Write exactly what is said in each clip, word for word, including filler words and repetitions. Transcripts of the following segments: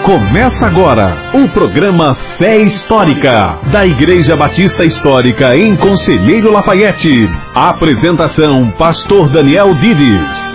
Começa agora o programa Fé Histórica, da Igreja Batista Histórica em Conselheiro Lafaiete. A apresentação, Pastor Daniel Dides.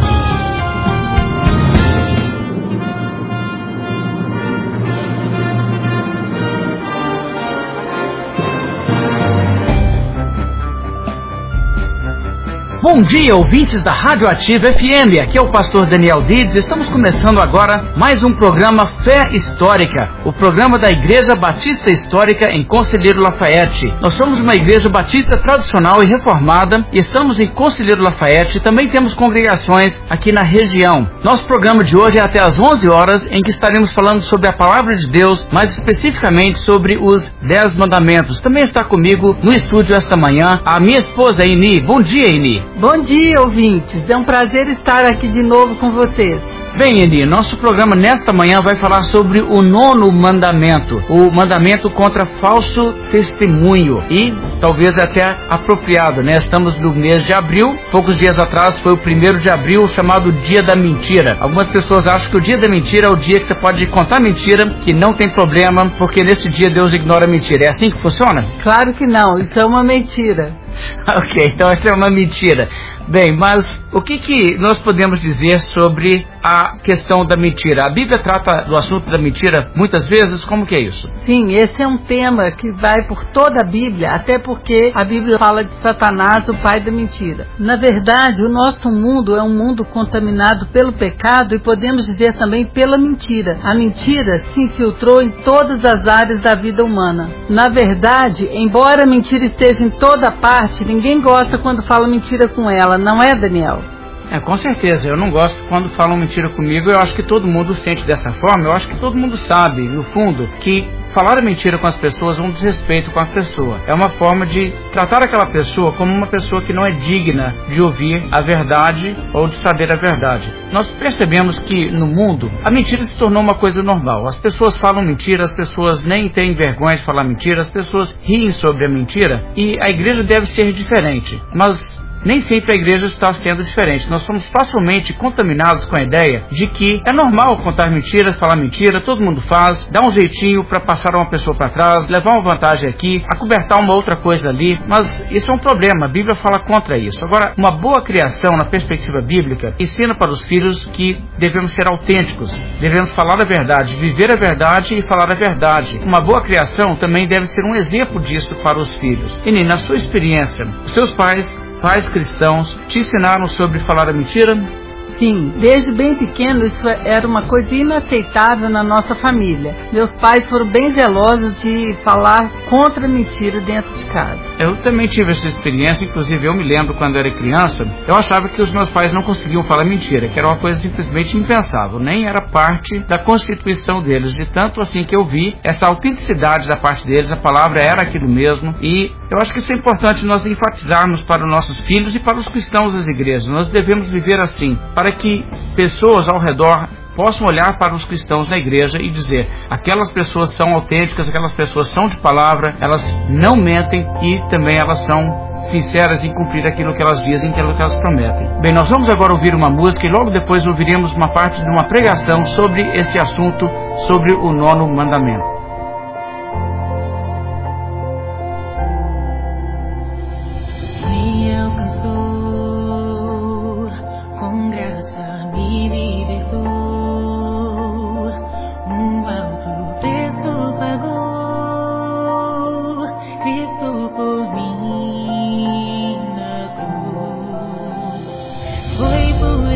Bom dia, ouvintes da Rádio Ativa F M, aqui é o pastor Daniel Dides. Estamos começando agora mais um programa Fé Histórica, o programa da Igreja Batista Histórica em Conselheiro Lafaiete. Nós somos uma igreja batista tradicional e reformada e estamos em Conselheiro Lafaiete. Também temos congregações aqui na região. Nosso programa de hoje é até às onze horas, em que estaremos falando sobre a Palavra de Deus, mais especificamente sobre os Dez Mandamentos. Também está comigo no estúdio esta manhã a minha esposa Eni. Bom dia, Eni. Bom dia, ouvintes. É um prazer estar aqui de novo com vocês. Bem, Eni, nosso programa nesta manhã vai falar sobre o nono mandamento, o mandamento contra falso testemunho, e talvez até apropriado, né? Estamos no mês de abril, poucos dias atrás foi o primeiro de abril, chamado Dia da Mentira. Algumas pessoas acham que o Dia da Mentira é o dia que você pode contar mentira, que não tem problema, porque nesse dia Deus ignora a mentira. É assim que funciona? Claro que não, isso é uma mentira. Ok, então essa é uma mentira. Bem, mas o que, que nós podemos dizer sobre a questão da mentira? A Bíblia trata do assunto da mentira muitas vezes, como que é isso? Sim, esse é um tema que vai por toda a Bíblia, até porque a Bíblia fala de Satanás, o pai da mentira. Na verdade, o nosso mundo é um mundo contaminado pelo pecado e podemos dizer também pela mentira. A mentira se infiltrou em todas as áreas da vida humana. Na verdade, embora a mentira esteja em toda parte, ninguém gosta quando fala mentira com ela. Não é, Daniel? É, com certeza. Eu não gosto quando falam mentira comigo. Eu acho que todo mundo sente dessa forma. Eu acho que todo mundo sabe, no fundo, que falar mentira com as pessoas é um desrespeito com a pessoa. É uma forma de tratar aquela pessoa como uma pessoa que não é digna de ouvir a verdade ou de saber a verdade. Nós percebemos que no mundo a mentira se tornou uma coisa normal. As pessoas falam mentira, as pessoas nem têm vergonha de falar mentira, as pessoas riem sobre a mentira, e a igreja deve ser diferente. Mas nem sempre a igreja está sendo diferente. Nós somos facilmente contaminados com a ideia de que é normal contar mentira, falar mentira, todo mundo faz, dá um jeitinho para passar uma pessoa para trás, levar uma vantagem aqui, acobertar uma outra coisa ali, mas isso é um problema. A Bíblia fala contra isso. Agora, uma boa criação na perspectiva bíblica ensina para os filhos que devemos ser autênticos, devemos falar a verdade, viver a verdade e falar a verdade. Uma boa criação também deve ser um exemplo disso para os filhos. E na sua experiência, os seus pais Pais cristãos te ensinaram sobre falar a mentira? Sim, desde bem pequeno isso era uma coisa inaceitável na nossa família. Meus pais foram bem zelosos de falar contra a mentira dentro de casa. Eu também tive essa experiência, inclusive eu me lembro quando eu era criança, eu achava que os meus pais não conseguiam falar mentira, que era uma coisa simplesmente impensável, nem era parte da constituição deles, de tanto assim que eu vi essa autenticidade da parte deles, a palavra era aquilo mesmo, e eu acho que isso é importante nós enfatizarmos para os nossos filhos e para os cristãos das igrejas. Nós devemos viver assim, para que pessoas ao redor possam olhar para os cristãos na igreja e dizer: aquelas pessoas são autênticas, aquelas pessoas são de palavra, elas não mentem e também elas são sinceras em cumprir aquilo que elas dizem, aquilo que elas prometem. Bem, nós vamos agora ouvir uma música e logo depois ouviremos uma parte de uma pregação sobre esse assunto, sobre o nono mandamento.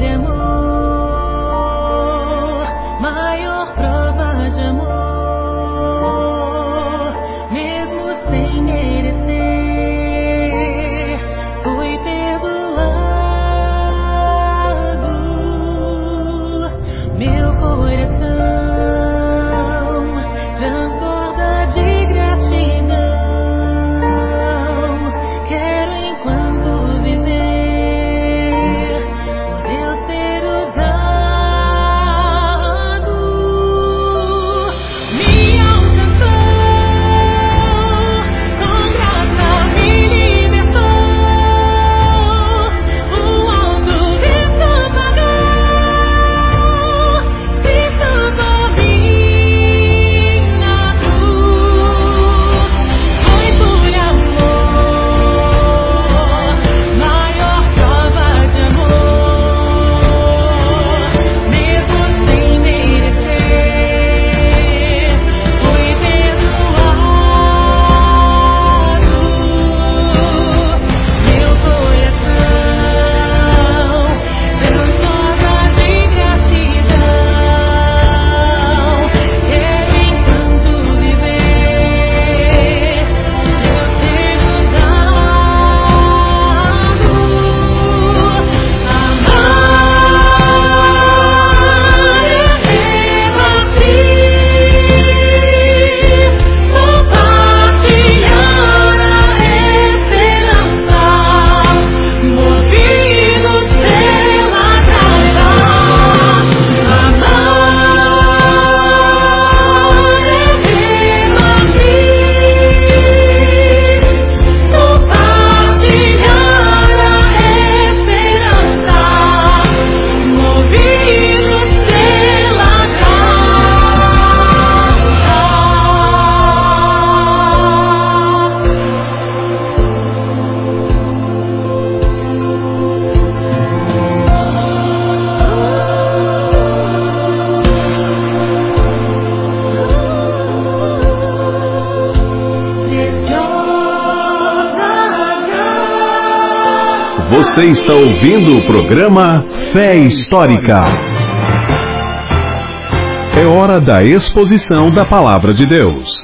Maior prova de amor. Você está ouvindo o programa Fé Histórica. É hora da exposição da Palavra de Deus.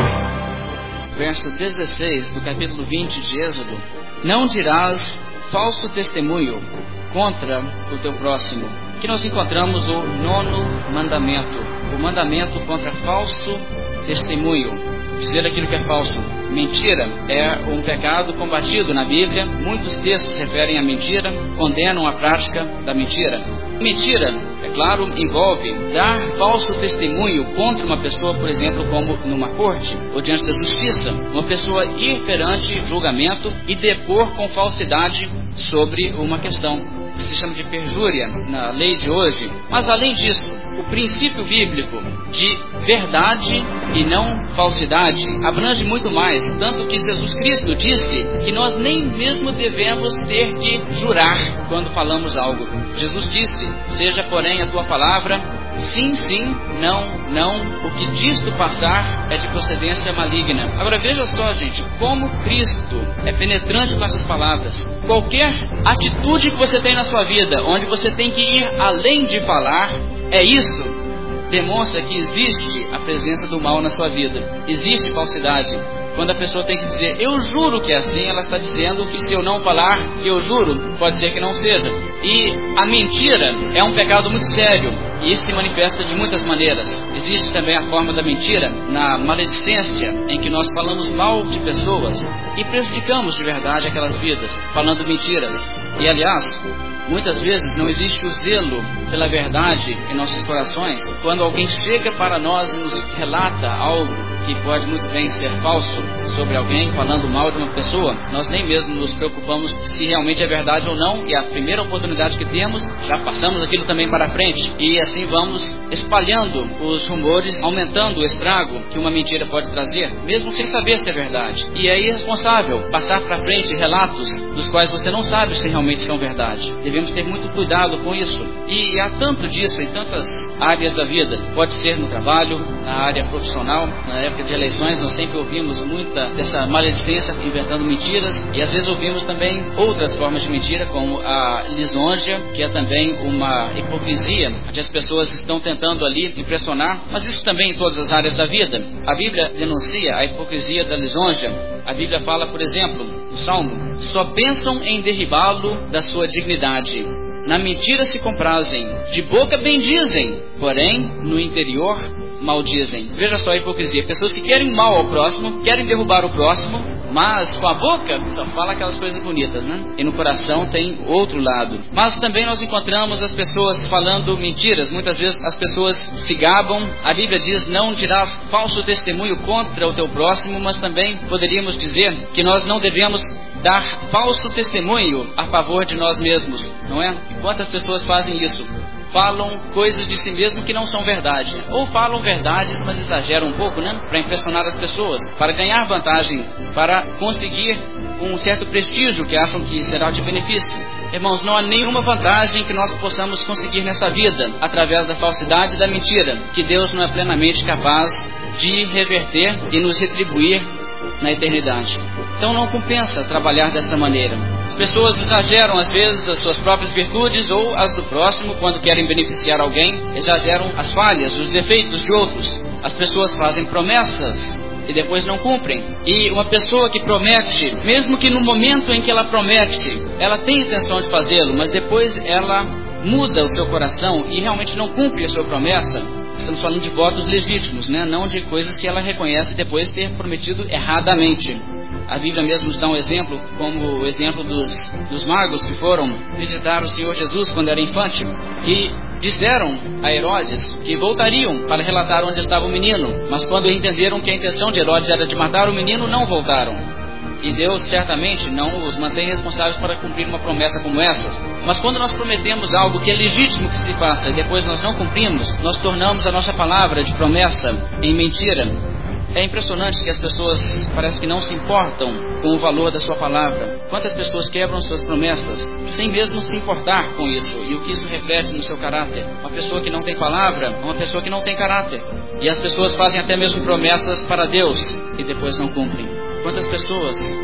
Verso dezesseis do capítulo vinte de Êxodo: Não dirás falso testemunho contra o teu próximo. Aqui nós encontramos o nono mandamento, o mandamento contra falso testemunho, dizer aquilo que é falso. Mentira é um pecado combatido na Bíblia. Muitos textos se referem à mentira, condenam a prática da mentira. Mentira, é claro, envolve dar falso testemunho contra uma pessoa, por exemplo, como numa corte ou diante da justiça. Uma pessoa ir perante julgamento e depor com falsidade sobre uma questão, que se chama de perjúria na lei de hoje. Mas além disso, o princípio bíblico de verdade e não falsidade abrange muito mais, tanto que Jesus Cristo disse que nós nem mesmo devemos ter de jurar quando falamos algo. Jesus disse: seja porém a tua palavra sim, sim, não, não, o que disto passar é de procedência maligna. Agora veja só, gente, como Cristo é penetrante com essas palavras. Qualquer atitude que você tem na sua vida, onde você tem que ir além de falar, é isso. Demonstra que existe a presença do mal na sua vida. Existe falsidade. Quando a pessoa tem que dizer, eu juro que é assim, ela está dizendo que se eu não falar que eu juro, pode ser que não seja. E a mentira é um pecado muito sério, e isso se manifesta de muitas maneiras. Existe também a forma da mentira na maledicência, em que nós falamos mal de pessoas e prejudicamos de verdade aquelas vidas, falando mentiras. E aliás, muitas vezes não existe o zelo pela verdade em nossos corações. Quando alguém chega para nós e nos relata algo que pode muito bem ser falso sobre alguém, falando mal de uma pessoa, nós nem mesmo nos preocupamos se realmente é verdade ou não, e a primeira oportunidade que temos, já passamos aquilo também para frente, e assim vamos espalhando os rumores, aumentando o estrago que uma mentira pode trazer, mesmo sem saber se é verdade. E é irresponsável passar para frente relatos dos quais você não sabe se realmente são verdade. Devemos ter muito cuidado com isso. E há tanto disso em tantas áreas da vida. Pode ser no trabalho, na área profissional. Na época de eleições nós sempre ouvimos muita dessa maledicência, inventando mentiras, e às vezes ouvimos também outras formas de mentira, como a lisonja, que é também uma hipocrisia, onde as pessoas estão tentando ali impressionar, mas isso também em todas as áreas da vida. A Bíblia denuncia a hipocrisia da lisonja. A Bíblia fala, por exemplo, no Salmo: só pensam em derribá-lo da sua dignidade. Na mentira se comprazem, de boca bendizem, porém no interior maldizem. Veja só a hipocrisia. Pessoas que querem mal ao próximo, querem derrubar o próximo, mas com a boca só fala aquelas coisas bonitas, né? E no coração tem outro lado. Mas também nós encontramos as pessoas falando mentiras. Muitas vezes as pessoas se gabam. A Bíblia diz: não dirás falso testemunho contra o teu próximo, mas também poderíamos dizer que nós não devemos dar falso testemunho a favor de nós mesmos, não é? E quantas pessoas fazem isso? Falam coisas de si mesmo que não são verdade, ou falam verdade, mas exageram um pouco, né? Para impressionar as pessoas, para ganhar vantagem, para conseguir um certo prestígio que acham que será de benefício. Irmãos, não há nenhuma vantagem que nós possamos conseguir nesta vida através da falsidade e da mentira, que Deus não é plenamente capaz de reverter e nos retribuir na eternidade. Então não compensa trabalhar dessa maneira. As pessoas exageram às vezes as suas próprias virtudes ou as do próximo quando querem beneficiar alguém, exageram as falhas, os defeitos de outros. As pessoas fazem promessas e depois não cumprem. E uma pessoa que promete, mesmo que no momento em que ela promete, ela tem intenção de fazê-lo, mas depois ela muda o seu coração e realmente não cumpre a sua promessa, estamos falando de votos legítimos, né? Não de coisas que ela reconhece depois ter prometido erradamente. A Bíblia mesmo nos dá um exemplo, como o exemplo dos, dos magos que foram visitar o Senhor Jesus quando era infante, que disseram a Herodes que voltariam para relatar onde estava o menino, mas quando entenderam que a intenção de Herodes era de matar o menino, não voltaram. E Deus certamente não os mantém responsáveis para cumprir uma promessa como essa. Mas quando nós prometemos algo que é legítimo que se faça e depois nós não cumprimos, nós tornamos a nossa palavra de promessa em mentira. É impressionante que as pessoas parece que não se importam com o valor da sua palavra. Quantas pessoas quebram suas promessas sem mesmo se importar com isso, e o que isso reflete no seu caráter. Uma pessoa que não tem palavra é uma pessoa que não tem caráter. E as pessoas fazem até mesmo promessas para Deus e depois não cumprem. Quantas pessoas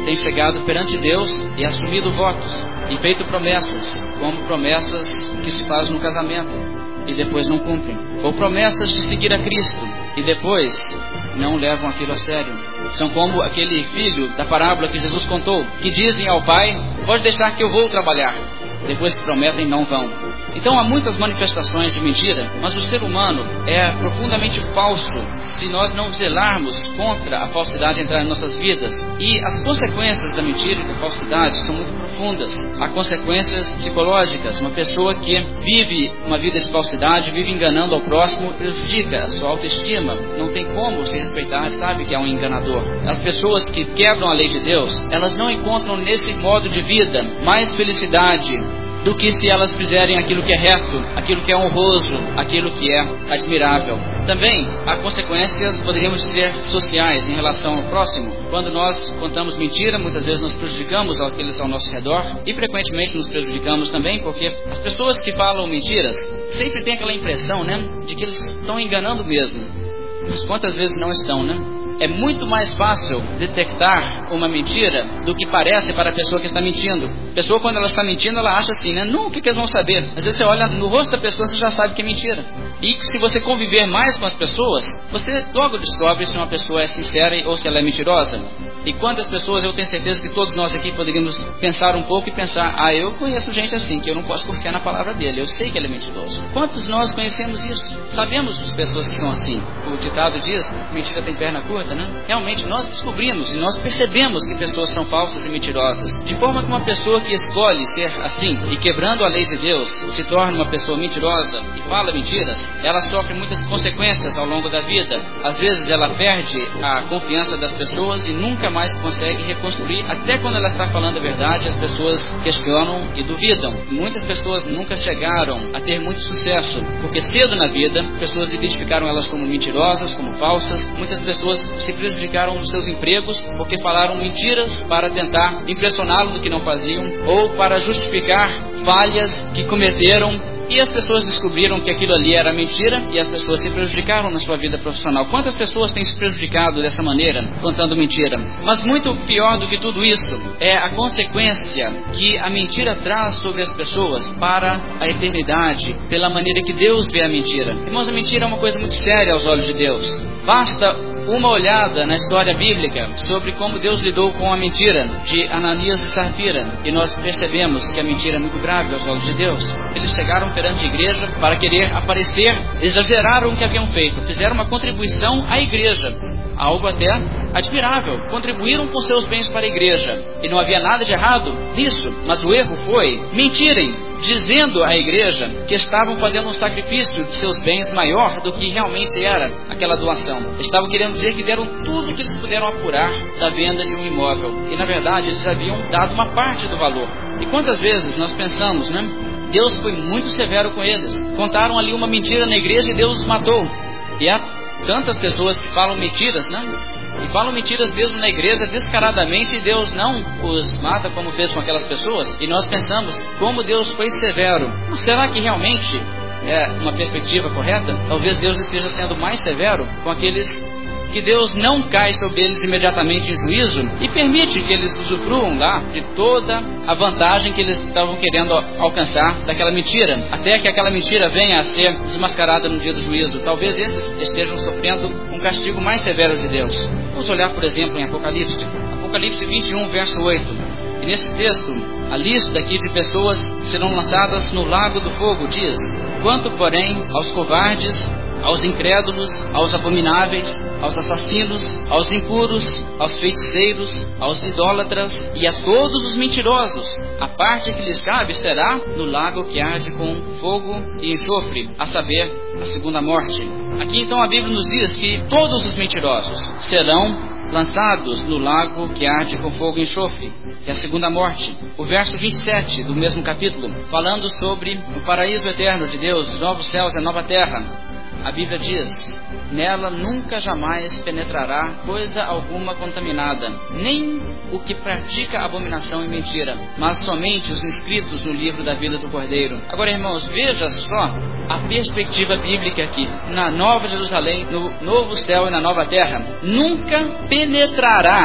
têm chegado perante Deus e assumido votos e feito promessas, como promessas que se fazem no casamento e depois não cumprem, ou promessas de seguir a Cristo e depois não levam aquilo a sério. São como aquele filho da parábola que Jesus contou, que dizem ao pai: pode deixar que eu vou trabalhar. Depois que prometem, não vão. Então há muitas manifestações de mentira, mas o ser humano é profundamente falso se nós não zelarmos contra a falsidade entrar em nossas vidas. E as consequências da mentira e da falsidade são muito profundas. Há consequências psicológicas. Uma pessoa que vive uma vida de falsidade, vive enganando ao próximo, prejudica a sua autoestima. Não tem como se respeitar, sabe que é um enganador. As pessoas que quebram a lei de Deus, elas não encontram nesse modo de vida mais felicidade do que se elas fizerem aquilo que é reto, aquilo que é honroso, aquilo que é admirável. Também há consequências, poderíamos dizer, sociais em relação ao próximo. Quando nós contamos mentira, muitas vezes nos prejudicamos aqueles ao nosso redor e frequentemente nos prejudicamos também, porque as pessoas que falam mentiras sempre têm aquela impressão, né, de que eles estão enganando mesmo. Mas quantas vezes não estão, né? É muito mais fácil detectar uma mentira do que parece para a pessoa que está mentindo. A pessoa, quando ela está mentindo, ela acha assim, né? Não, o que, que eles vão saber? Às vezes você olha no rosto da pessoa, você já sabe que é mentira. E se você conviver mais com as pessoas, você logo descobre se uma pessoa é sincera ou se ela é mentirosa. E quantas pessoas, eu tenho certeza que todos nós aqui poderíamos pensar um pouco e pensar: ah, eu conheço gente assim, que eu não posso confiar na palavra dele, eu sei que ele é mentiroso. Quantos nós conhecemos isso? Sabemos de pessoas que são assim. O ditado diz: mentira tem perna curta, né? Realmente nós descobrimos e nós percebemos que pessoas são falsas e mentirosas. De forma que uma pessoa que escolhe ser assim e quebrando a lei de Deus se torna uma pessoa mentirosa e fala mentira, ela sofre muitas consequências ao longo da vida. Às vezes ela perde a confiança das pessoas e nunca mais consegue reconstruir. Até quando ela está falando a verdade, as pessoas questionam e duvidam. Muitas pessoas nunca chegaram a ter muito sucesso, porque cedo na vida, pessoas identificaram elas como mentirosas, como falsas. Muitas pessoas se prejudicaram nos seus empregos porque falaram mentiras para tentar impressioná-lo do que não faziam ou para justificar falhas que cometeram. E as pessoas descobriram que aquilo ali era mentira e as pessoas se prejudicaram na sua vida profissional. Quantas pessoas têm se prejudicado dessa maneira, contando mentira? Mas muito pior do que tudo isso é a consequência que a mentira traz sobre as pessoas para a eternidade, pela maneira que Deus vê a mentira. Irmãos, a mentira é uma coisa muito séria aos olhos de Deus. Basta uma olhada na história bíblica sobre como Deus lidou com a mentira de Ananias e Safira, e nós percebemos que a mentira é muito grave aos olhos de Deus. Eles chegaram perante a igreja para querer aparecer, exageraram o que haviam feito, fizeram uma contribuição à igreja, algo até admirável, contribuíram com seus bens para a igreja, e não havia nada de errado nisso, mas o erro foi mentirem, dizendo à igreja que estavam fazendo um sacrifício de seus bens maior do que realmente era aquela doação. Estavam querendo dizer que deram tudo o que eles puderam apurar da venda de um imóvel, e na verdade eles haviam dado uma parte do valor. E quantas vezes nós pensamos, né? Deus foi muito severo com eles, contaram ali uma mentira na igreja e Deus os matou. E há tantas pessoas que falam mentiras, né? E falam mentiras mesmo na igreja descaradamente, e Deus não os mata como fez com aquelas pessoas. E nós pensamos, como Deus foi severo. Será que realmente é uma perspectiva correta? Talvez Deus esteja sendo mais severo com aqueles que Deus não cai sobre eles imediatamente em juízo e permite que eles usufruam lá de toda a vantagem que eles estavam querendo alcançar daquela mentira, até que aquela mentira venha a ser desmascarada no dia do juízo. Talvez esses estejam sofrendo um castigo mais severo de Deus. Vamos olhar, por exemplo, em Apocalipse, Apocalipse vinte e um, verso oito. E nesse texto, a lista aqui de pessoas que serão lançadas no lago do fogo diz: quanto, porém, aos covardes, aos incrédulos, aos abomináveis, aos assassinos, aos impuros, aos feiticeiros, aos idólatras e a todos os mentirosos, a parte que lhes cabe será no lago que arde com fogo e enxofre, a saber, a segunda morte. Aqui então a Bíblia nos diz que todos os mentirosos serão lançados no lago que arde com fogo e enxofre, que é a segunda morte. O verso vinte e sete do mesmo capítulo, falando sobre o paraíso eterno de Deus, os novos céus e a nova terra, a Bíblia diz: nela nunca jamais penetrará coisa alguma contaminada, nem o que pratica abominação e mentira, mas somente os inscritos no livro da vida do Cordeiro. Agora, irmãos, veja só a perspectiva bíblica aqui. Na Nova Jerusalém, no novo céu e na nova terra, nunca penetrará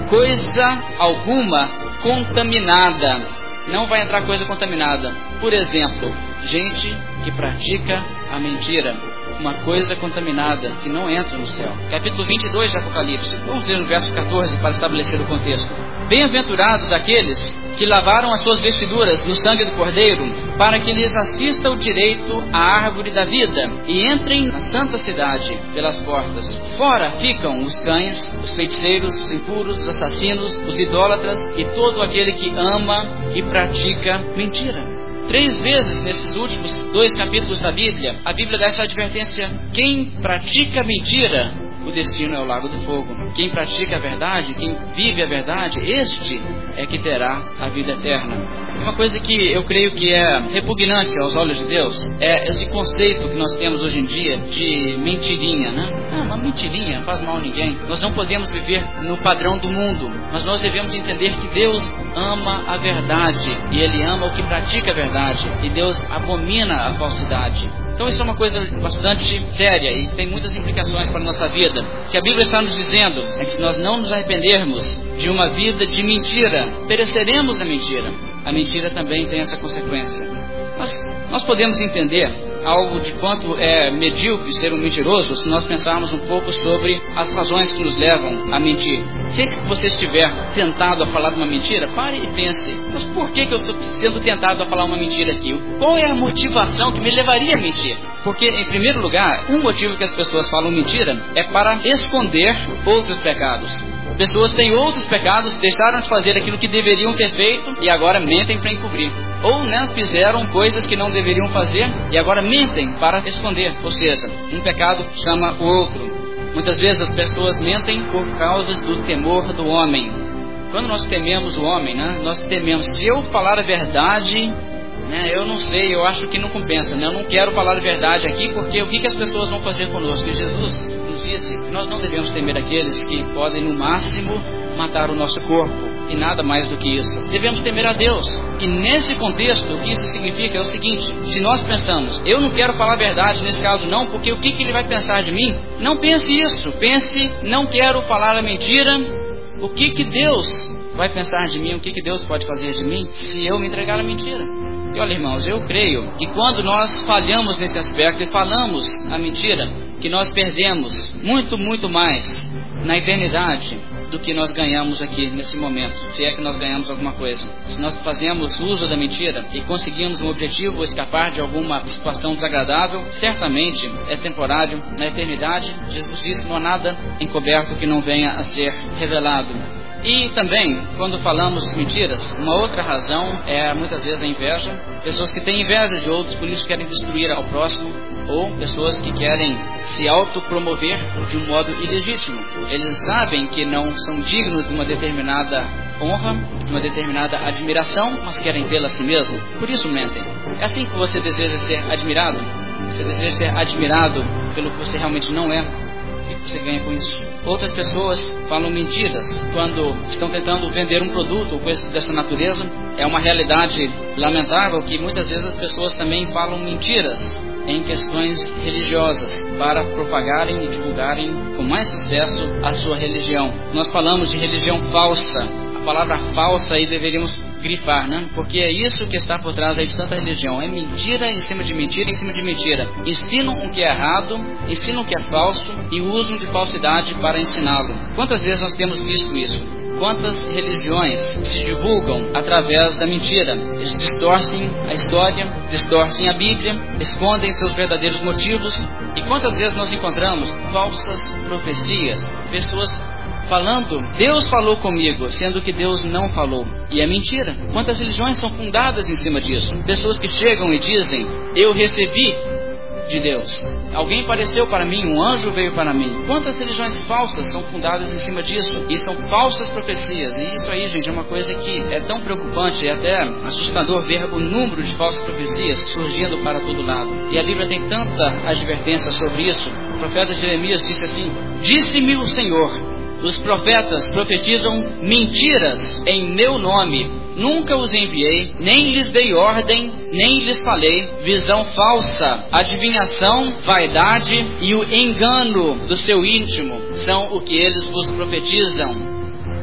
coisa alguma contaminada. Não vai entrar coisa contaminada. Por exemplo, gente que pratica a mentira. Uma coisa contaminada que não entra no céu. Capítulo vinte e dois de Apocalipse. Vamos ler no verso catorze para estabelecer o contexto. Bem-aventurados aqueles que lavaram as suas vestiduras no sangue do Cordeiro, para que lhes assista o direito à árvore da vida e entrem na santa cidade pelas portas. Fora ficam os cães, os feiticeiros, os impuros, os assassinos, os idólatras e todo aquele que ama e pratica mentira. Três vezes nesses últimos dois capítulos da Bíblia, a Bíblia dá essa advertência: quem pratica mentira, o destino é o lago do fogo. Quem pratica a verdade, quem vive a verdade, este é que terá a vida eterna. Uma coisa que eu creio que é repugnante aos olhos de Deus é esse conceito que nós temos hoje em dia de mentirinha, né? Ah, uma mentirinha não faz mal a ninguém. Nós não podemos viver no padrão do mundo, mas nós devemos entender que Deus ama a verdade e Ele ama o que pratica a verdade, e Deus abomina a falsidade. Então isso é uma coisa bastante séria e tem muitas implicações para a nossa vida. O que a Bíblia está nos dizendo é que se nós não nos arrependermos de uma vida de mentira, pereceremos na mentira. A mentira também tem essa consequência. Mas nós podemos entender algo de quanto é medíocre ser um mentiroso se nós pensarmos um pouco sobre as razões que nos levam a mentir. Sempre que você estiver tentado a falar uma mentira, pare e pense: mas por que, que eu estou sendo tentado a falar uma mentira aqui? Qual é a motivação que me levaria a mentir? Porque, em primeiro lugar, um motivo que as pessoas falam mentira é para esconder outros pecados. Pessoas têm outros pecados, deixaram de fazer aquilo que deveriam ter feito e agora mentem para encobrir. Ou né, fizeram coisas que não deveriam fazer e agora mentem para esconder. Ou seja, um pecado chama o outro. Muitas vezes as pessoas mentem por causa do temor do homem. Quando nós tememos o homem, né, nós tememos: se eu falar a verdade, né, eu não sei, eu acho que não compensa, né, eu não quero falar a verdade aqui, porque o que, que as pessoas vão fazer conosco? E Jesus nos disse que nós não devemos temer aqueles que podem no máximo matar o nosso corpo, e nada mais do que isso. Devemos temer a Deus. E nesse contexto, o que isso significa é o seguinte: se nós pensamos, eu não quero falar a verdade nesse caso não, porque o que, que ele vai pensar de mim? Não pense isso. Pense, não quero falar a mentira. O que, que Deus vai pensar de mim? O que, que Deus pode fazer de mim se eu me entregar à mentira? E olha, irmãos, eu creio que quando nós falhamos nesse aspecto e falamos a mentira, que nós perdemos muito, muito mais na eternidade do que nós ganhamos aqui nesse momento, se é que nós ganhamos alguma coisa. Se nós fazemos uso da mentira e conseguimos um objetivo ou escapar de alguma situação desagradável, certamente é temporário. Na eternidade, Jesus disse: não há nada encoberto que não venha a ser revelado. E também, quando falamos mentiras, uma outra razão é muitas vezes a inveja. Pessoas que têm inveja de outros, por isso querem destruir ao próximo, ou pessoas que querem se autopromover de um modo ilegítimo. Eles sabem que não são dignos de uma determinada honra, de uma determinada admiração, mas querem tê-la a si mesmo. Por isso mentem. É assim que você deseja ser admirado? Você deseja ser admirado pelo que você realmente não é? O que você ganha com isso? Outras pessoas falam mentiras quando estão tentando vender um produto ou coisas dessa natureza. É uma realidade lamentável que muitas vezes as pessoas também falam mentiras em questões religiosas para propagarem e divulgarem com mais sucesso a sua religião. Nós falamos de religião falsa. A palavra falsa aí deveríamos grifar, né? Porque é isso que está por trás aí de tanta religião. É mentira em cima de mentira em cima de mentira. Ensinam o que é errado, ensinam o que é falso e usam de falsidade para ensiná-lo. Quantas vezes nós temos visto isso? Quantas religiões se divulgam através da mentira? Eles distorcem a história, distorcem a Bíblia, escondem seus verdadeiros motivos. E quantas vezes nós encontramos falsas profecias? Pessoas falando: Deus falou comigo, sendo que Deus não falou. E é mentira. Quantas religiões são fundadas em cima disso? Pessoas que chegam e dizem: eu recebi de Deus, alguém apareceu para mim, um anjo veio para mim. Quantas religiões falsas são fundadas em cima disso? E são falsas profecias. E isso aí, gente, é uma coisa que é tão preocupante, é até assustador ver o número de falsas profecias surgindo para todo lado. E a Bíblia tem tanta advertência sobre isso. O profeta Jeremias disse assim: disse-me o Senhor, os profetas profetizam mentiras em meu nome. Nunca os enviei, nem lhes dei ordem, nem lhes falei. Visão falsa, adivinhação, vaidade e o engano do seu íntimo são o que eles vos profetizam.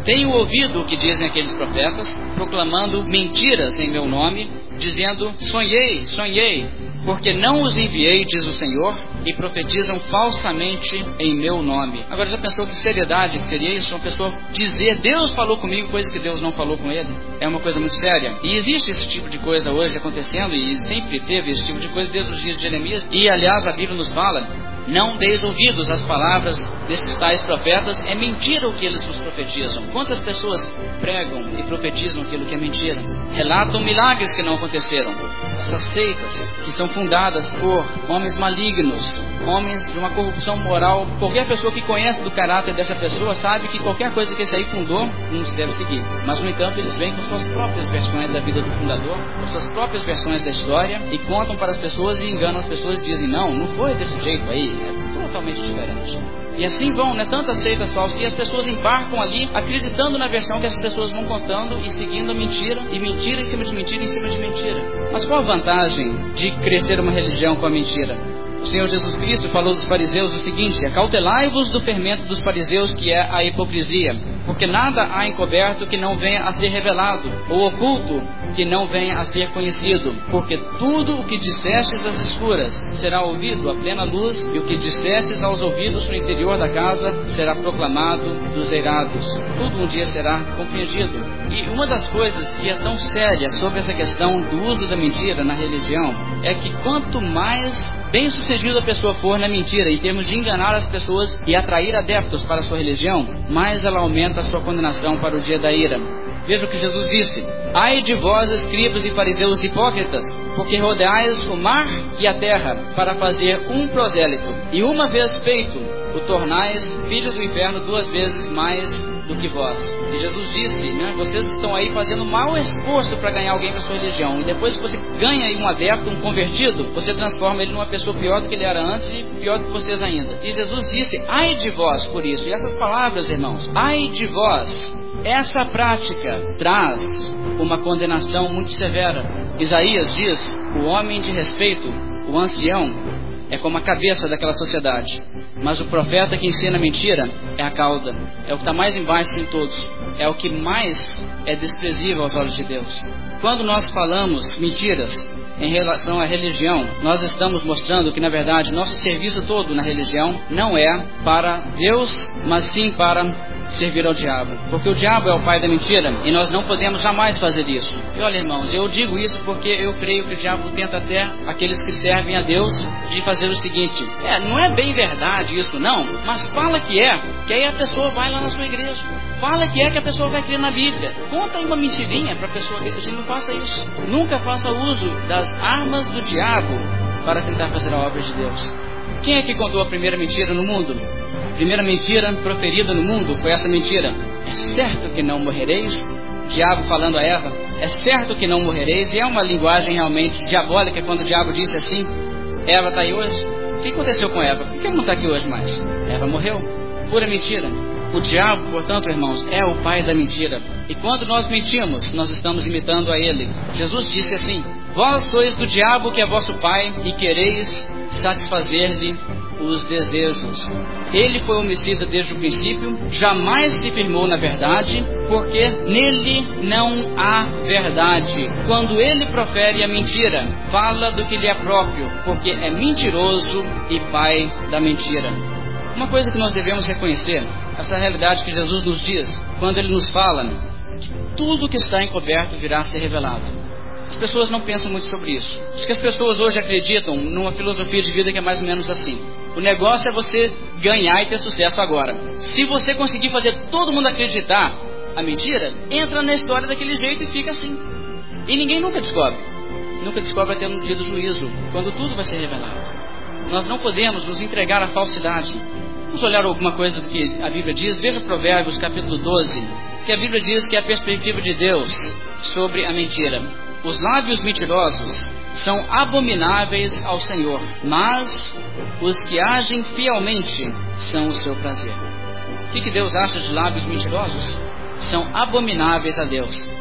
Tenho ouvido o que dizem aqueles profetas, proclamando mentiras em meu nome, dizendo, sonhei, sonhei, porque não os enviei, diz o Senhor, e profetizam falsamente em meu nome. Agora, já pensou que seriedade que seria isso? Uma pessoa dizer, Deus falou comigo, coisa que Deus não falou com ele? É uma coisa muito séria. E existe esse tipo de coisa hoje acontecendo, e sempre teve esse tipo de coisa desde os dias de Jeremias. E, aliás, a Bíblia nos fala, não deis ouvidos às palavras desses tais profetas, é mentira o que eles vos profetizam. Quantas pessoas pregam e profetizam aquilo que é mentira? Relatam milagres que não aconteceram. Essas seitas que são fundadas por homens malignos, homens de uma corrupção moral. Qualquer pessoa que conhece do caráter dessa pessoa sabe que qualquer coisa que esse aí fundou não se deve seguir. Mas, no entanto, eles vêm com suas próprias versões da vida do fundador, com suas próprias versões da história, e contam para as pessoas e enganam as pessoas e dizem, não, não foi desse jeito aí, é totalmente diferente. E assim vão, né? Tantas seitas falsas. E as pessoas embarcam ali, acreditando na versão que as pessoas vão contando e seguindo a mentira, e mentira em cima de mentira em cima de mentira. Mas qual a vantagem de crescer uma religião com a mentira? O Senhor Jesus Cristo falou dos fariseus o seguinte, acautelai-vos do fermento dos fariseus, que é a hipocrisia, porque nada há encoberto que não venha a ser revelado, ou oculto que não venha a ser conhecido, porque tudo o que dissestes às escuras será ouvido à plena luz, e o que dissestes aos ouvidos no interior da casa será proclamado dos eirados. Tudo um dia será compreendido. E uma das coisas que é tão séria sobre essa questão do uso da mentira na religião é que quanto mais bem sucedida a pessoa for na mentira, em termos de enganar as pessoas e atrair adeptos para a sua religião, mais ela aumenta a sua condenação para o dia da ira. Veja o que Jesus disse, ai de vós, escribas e fariseus hipócritas, porque rodeais o mar e a terra para fazer um prosélito, e uma vez feito, o tornais filho do inferno duas vezes mais do que vós. E Jesus disse, né, vocês estão aí fazendo mau esforço para ganhar alguém para sua religião, e depois que você ganha aí um adepto, um convertido, você transforma ele numa pessoa pior do que ele era antes e pior do que vocês ainda. E Jesus disse, ai de vós por isso. E essas palavras, irmãos, ai de vós, essa prática traz uma condenação muito severa. Isaías diz, o homem de respeito, o ancião, é como a cabeça daquela sociedade, mas o profeta que ensina mentira é a cauda, é o que está mais embaixo de todos, é o que mais é desprezível aos olhos de Deus. Quando nós falamos mentiras em relação à religião, nós estamos mostrando que, na verdade, nosso serviço todo na religião não é para Deus, mas sim para servir ao diabo, porque o diabo é o pai da mentira e nós não podemos jamais fazer isso. E olha, irmãos, eu digo isso porque eu creio que o diabo tenta até aqueles que servem a Deus de fazer o seguinte, é, não é bem verdade isso não, mas fala que é, que aí a pessoa vai lá na sua igreja, fala que é, que a pessoa vai crer na Bíblia, conta aí uma mentirinha para a pessoa crer. Não faça isso, nunca faça uso das armas do diabo para tentar fazer a obra de Deus. Quem é que contou a primeira mentira no mundo? A primeira mentira proferida no mundo foi essa mentira, é certo que não morrereis? O diabo falando a Eva, é certo que não morrereis, e é uma linguagem realmente diabólica quando o diabo disse assim, Eva está aí hoje? O que aconteceu com Eva? Por que ela não está aqui hoje mais? Eva morreu, pura mentira. O diabo, portanto, irmãos, é o pai da mentira. E quando nós mentimos, nós estamos imitando a ele. Jesus disse assim, vós sois do diabo que é vosso pai e quereis satisfazer-lhe os desejos. Ele foi homicida desde o princípio, jamais se firmou na verdade, porque nele não há verdade. Quando ele profere a mentira, fala do que lhe é próprio, porque é mentiroso e pai da mentira. Uma coisa que nós devemos reconhecer, essa realidade que Jesus nos diz, quando ele nos fala que tudo que está encoberto virá a ser revelado. As pessoas não pensam muito sobre isso. Acho que as pessoas hoje acreditam numa filosofia de vida que é mais ou menos assim. O negócio é você ganhar e ter sucesso agora. Se você conseguir fazer todo mundo acreditar a mentira, entra na história daquele jeito e fica assim. E ninguém nunca descobre. Nunca descobre até no dia do juízo, quando tudo vai ser revelado. Nós não podemos nos entregar à falsidade. Vamos olhar alguma coisa do que a Bíblia diz. Veja Provérbios capítulo doze, que a Bíblia diz que é a perspectiva de Deus sobre a mentira. Os lábios mentirosos são abomináveis ao Senhor, mas os que agem fielmente são o seu prazer. O que, que Deus acha de lábios mentirosos? São abomináveis a Deus.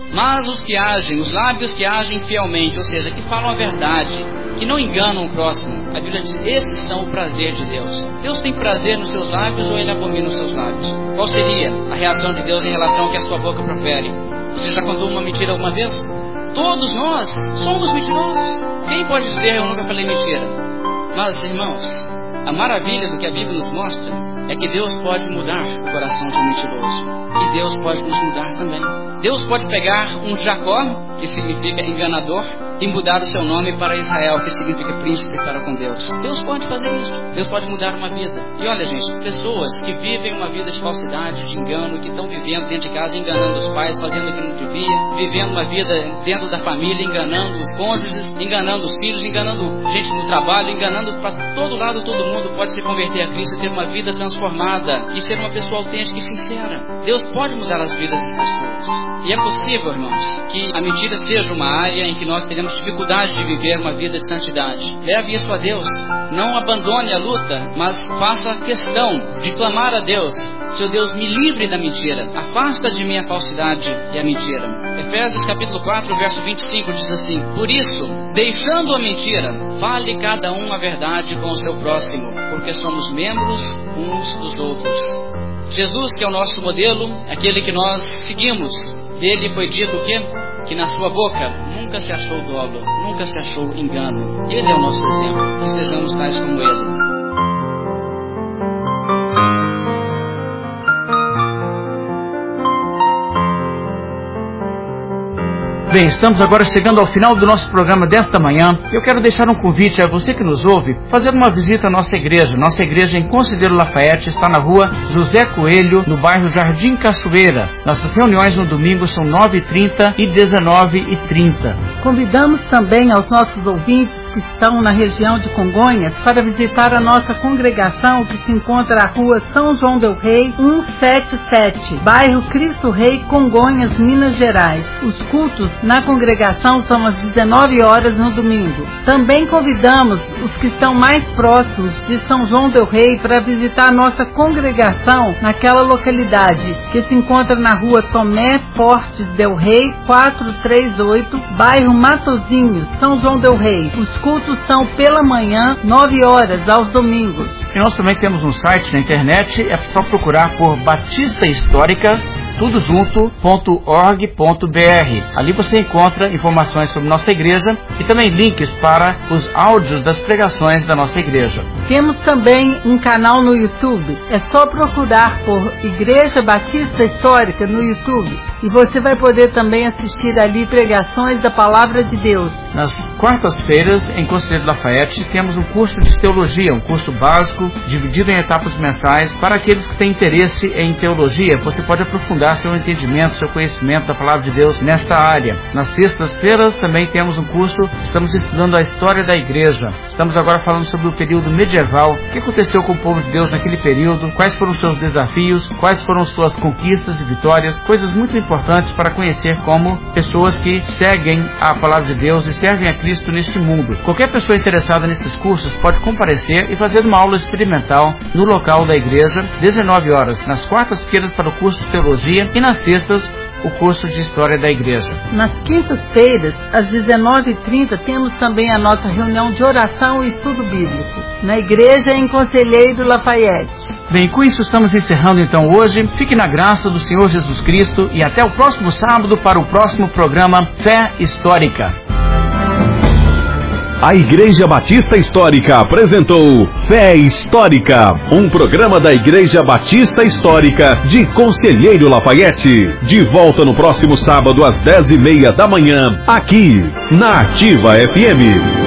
Mas os que agem, os lábios que agem fielmente, ou seja, que falam a verdade, que não enganam o próximo, a Bíblia diz, esses são o prazer de Deus. Deus tem prazer nos seus lábios ou Ele abomina os seus lábios? Qual seria a reação de Deus em relação ao que a sua boca profere? Você já contou uma mentira alguma vez? Todos nós somos mentirosos. Quem pode dizer eu nunca falei mentira? Mas, irmãos, a maravilha do que a Bíblia nos mostra é que Deus pode mudar o coração de um mentiroso. E Deus pode nos mudar também. Deus pode pegar um Jacó, que significa enganador, e mudar o seu nome para Israel, que significa príncipe para com Deus. Deus pode fazer isso. Deus pode mudar uma vida. E olha, gente, pessoas que vivem uma vida de falsidade, de engano, que estão vivendo dentro de casa, enganando os pais, fazendo o que não devia, vivendo uma vida dentro da família, enganando os cônjuges, enganando os filhos, enganando gente no trabalho, enganando para todo lado, todo mundo pode se converter a Cristo, ter uma vida transformada e ser uma pessoa autêntica e sincera. Deus pode mudar as vidas das pessoas. E é possível, irmãos, que a mentira seja uma área em que nós teremos dificuldade de viver uma vida de santidade. Leve isso a Deus. Não abandone a luta, mas faça questão de clamar a Deus. Seu Deus, me livre da mentira. Afasta de mim a falsidade e a mentira. Efésios capítulo quatro, verso vinte e cinco diz assim: por isso, deixando a mentira, fale cada um a verdade com o seu próximo, porque somos membros uns dos outros. Jesus, que é o nosso modelo, aquele que nós seguimos, dele foi dito o quê? Que na sua boca nunca se achou dolo, nunca se achou engano. Ele é o nosso exemplo, que sejamos tais como ele. Bem, estamos agora chegando ao final do nosso programa desta manhã. Eu quero deixar um convite a você que nos ouve, fazer uma visita à nossa igreja. Nossa igreja em Conselheiro Lafayette está na rua José Coelho, no bairro Jardim Cachoeira. Nossas reuniões no domingo são nove e trinta e dezenove e trinta. Convidamos também aos nossos ouvintes que estão na região de Congonhas para visitar a nossa congregação que se encontra na rua São João del Rei, cento e setenta e sete, bairro Cristo Rei, Congonhas, Minas Gerais. Os cultos na congregação são às dezenove horas no domingo. Também convidamos os que estão mais próximos de São João del Rei para visitar a nossa congregação naquela localidade, que se encontra na rua Tomé Fortes del Rei, quatrocentos e trinta e oito, bairro Matozinhos, São João del Rei. Os cultos são pela manhã, nove horas, aos domingos. E nós também temos um site na internet, é só procurar por Batista Histórica, tudo junto, ponto org ponto br. Ali você encontra informações sobre nossa igreja e também links para os áudios das pregações da nossa igreja. Temos também um canal no YouTube. É só procurar por Igreja Batista Histórica no YouTube e você vai poder também assistir ali pregações da Palavra de Deus. Nas quartas-feiras, em Conselheiro Lafayette, temos um curso de teologia, um curso básico, dividido em etapas mensais. Para aqueles que têm interesse em teologia, você pode aprofundar seu entendimento, seu conhecimento da Palavra de Deus nesta área. Nas sextas-feiras também temos um curso, estamos estudando a história da igreja. Estamos agora falando sobre o período medieval, o que aconteceu com o povo de Deus naquele período, quais foram os seus desafios, quais foram suas conquistas e vitórias, coisas muito importantes para conhecer como pessoas que seguem a Palavra de Deus e servem a Cristo neste mundo. Qualquer pessoa interessada nesses cursos pode comparecer e fazer uma aula experimental no local da igreja, dezenove horas, nas quartas-feiras para o curso de teologia e nas sextas o curso de História da Igreja. Nas quintas-feiras, às dezenove e trinta, temos também a nossa reunião de oração e estudo bíblico, na igreja em Conselheiro Lafayette. Bem, com isso estamos encerrando então hoje. Fique na graça do Senhor Jesus Cristo e até o próximo sábado para o próximo programa Fé Histórica. A Igreja Batista Histórica apresentou Fé Histórica, um programa da Igreja Batista Histórica de Conselheiro Lafayette. De volta no próximo sábado às dez e meia da manhã, aqui na Ativa F M.